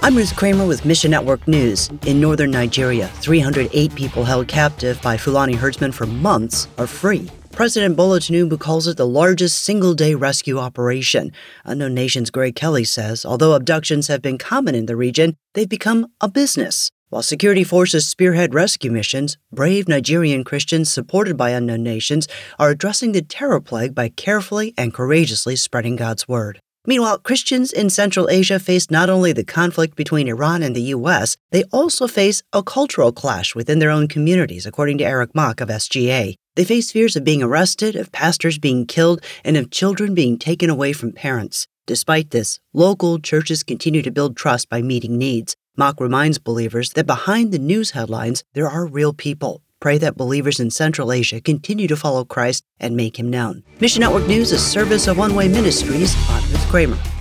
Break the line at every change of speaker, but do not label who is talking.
I'm Ruth Kramer with Mission Network News. In northern Nigeria, 308 people held captive by Fulani herdsmen for months are free. President Bola Tinubu calls it the largest single-day rescue operation. Unknown Nation's Greg Kelly says, although abductions have been common in the region, they've become a business. While security forces spearhead rescue missions, brave Nigerian Christians supported by Unknown Nations are addressing the terror plague by carefully and courageously spreading God's word. Meanwhile, Christians in Central Asia face not only the conflict between Iran and the U.S., they also face a cultural clash within their own communities, according to Eric Mock of SGA. They face fears of being arrested, of pastors being killed, and of children being taken away from parents. Despite this, local churches continue to build trust by meeting needs. Mock reminds believers that behind the news headlines, there are real people. Pray that believers in Central Asia continue to follow Christ and make him known. Mission Network News is a service of One Way Ministries. I'm Ruth Kramer.